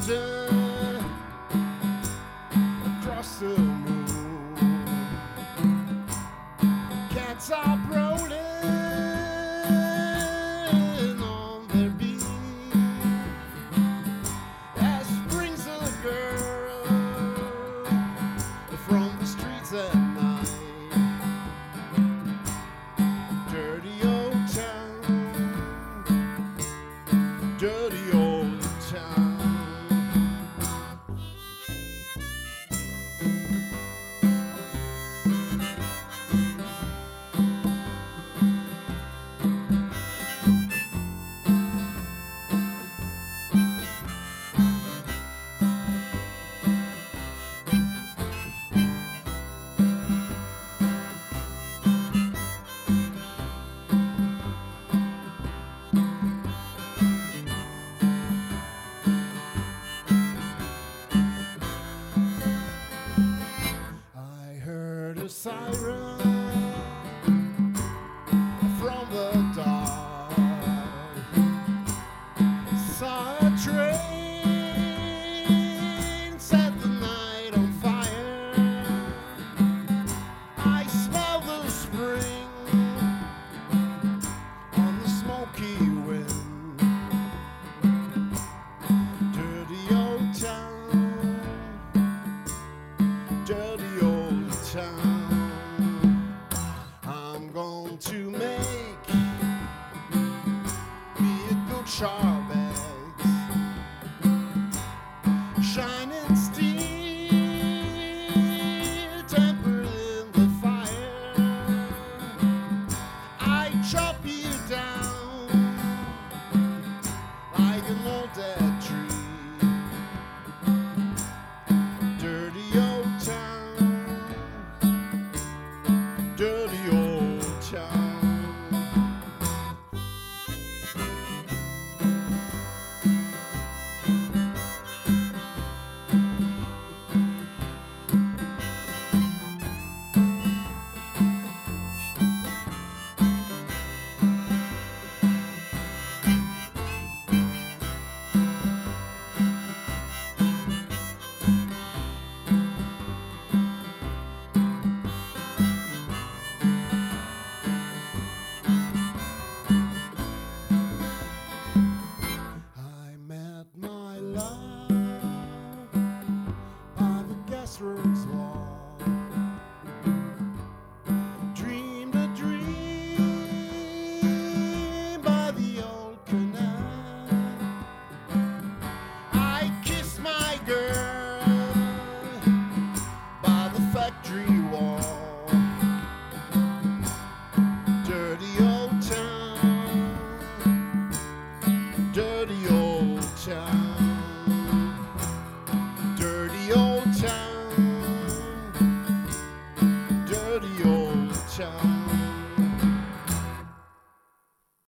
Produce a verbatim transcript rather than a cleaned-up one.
cruising across the moon. Can't stop rolling on their beat as brings a girl from the streets at night. Dirty old town, dirty old town. Siren from the dark, saw a train set the night on fire. I smell the spring on the smoky wind. Dirty old town, dirty old town. To make me a good sharp eggs, shining steel, tempered in the fire. I chop you down like an old dead tree. Dirty old town, dirty old town.